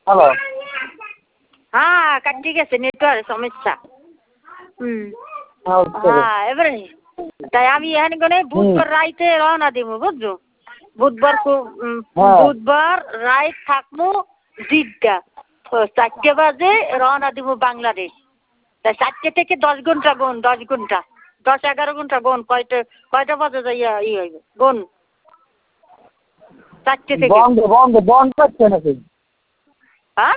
Hello. হ্যাঁ কাটি গেছে নেটওয়ার্ক সমস্যা। হ্যাঁ এবারে তাই আমি এখানে গনে বুধবার রাইতে রওনা দিব বুঝছো। বুধবার রাইত থাকবো জিদ্দা 4টে বাজে রওনা দিব বাংলাদেশ। তাই 4টে থেকে 10 ঘন্টা গুন 10 ঘন্টা 10-11 ঘন্টা গুন কয়টা বাজে যাইয়া হইবে গুন 4টে থেকে বন্ধ করছে নাকি? হ্যাঁ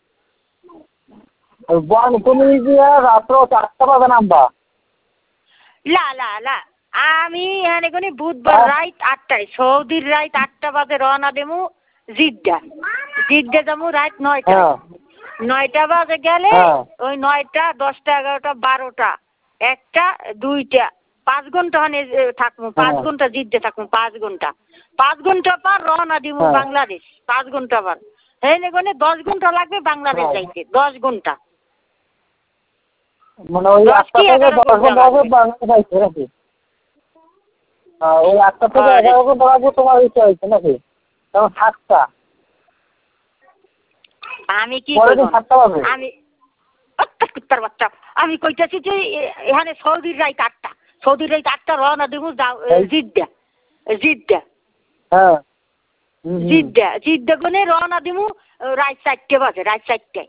তুমি গিয়ে রাত্র 4টা বাজে নামবা? লা আমি এখানে কোনি বুধবার রাইত 8টায় সৌদির রাইত 8টা বাজে রওনা দেবো জিদ্দা যাবো রাইত 9টায় 9টা বাজে গেলে ওই 9টা 10টা 11টা 12টা 1টা 2টা 5 ঘন্টা থাকবো 5 ঘন্টা জিদ্দা থাকবো 5 ঘন্টা 5 ঘন্টা পর রওনা দিব বাংলাদেশ 5 ঘন্টা পর এখানে কোনি 10 ঘন্টা লাগবে বাংলাদেশ যাইতে 10 ঘন্টা মানে ওই 8টা থেকে 10 ঘন্টা লাগবে বাংলাদেশ যাইতে নাকি? ওই 8টা থেকে 11 ঘন্টা লাগবে তোমার ইচ্ছা হয়েছে নাকি? তখন 7টা আমি কি আমি কুত্তার বাচ্চা আমি কইতাছি যে এখানে সৌদির রাইত 8টা রওনা দিব জিদ্দা গনে রওনা দিব রাত 4টে বাজে রাত 4টায়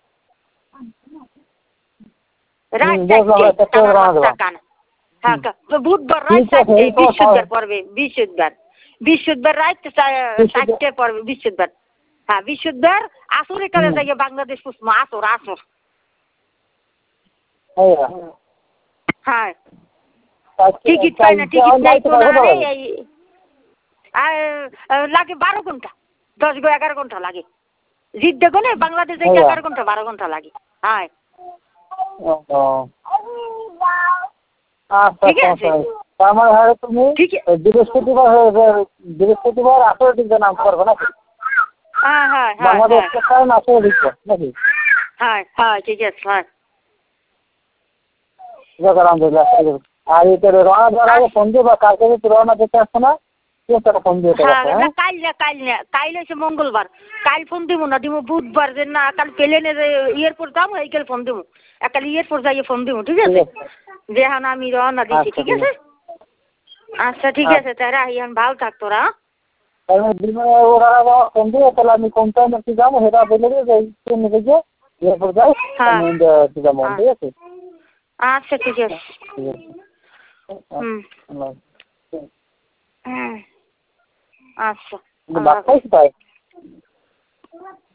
বুধবার রাত 4টায় বৃহস্পতিবার রাত 4টায় পড়বে বৃহস্পতিবার। হ্যাঁ বৃহস্পতিবার আসরে কালে যাইয়া বাংলাদেশ পুষবো আসর হ্যাঁ টিকিট পাই না টিকিট নাই কোন লাগে 12 ঘন্টা 10-11 ঘন্টা লাগে জিদ্দা গনে বাংলাদেশ যাইতে 11 ঘন্টা 12 ঘন্টা লাগে। হ্যাঁ ঠিক আছে আমার হারে তুমি বৃহস্পতিবার আসরে দিকে নাম করবে নাকি? বাংলাদেশ আসরে দিচ্ছে নাকি? হ্যাঁ ঠিক আছে আলহামদুলিল্লাহ। আর এটা রওনা দেওয়ার আগে ফোন দিবা কালকে যদি রওনা দিতে আসছে না ফোন দিয়ে কাল হচ্ছে মঙ্গলবার কাল ফোন দিব না দিব বুধবার যে না কাল প্লেনে এয়ারপোর্ট যাবো এই কাল ফোন দিব কাল এয়ারপোর্ট যাইয়ে ফোন দিব ঠিক আছে যে হ্যাঁ আমি রওনা দিচ্ছি ঠিক আছে। আচ্ছা ঠিক আছে তাই রাহি আমি ভালো থাক তোরা ওরা ফোন দিয়ে তাহলে আমি কোন টাইমে যাবো সেটা বলে দিয়ে ট্রেনে থেকে এয়ারপোর্ট যাই যাবো ঠিক আছে। আচ্ছা ঠিক আছে আচ্ছা বাচ্চাই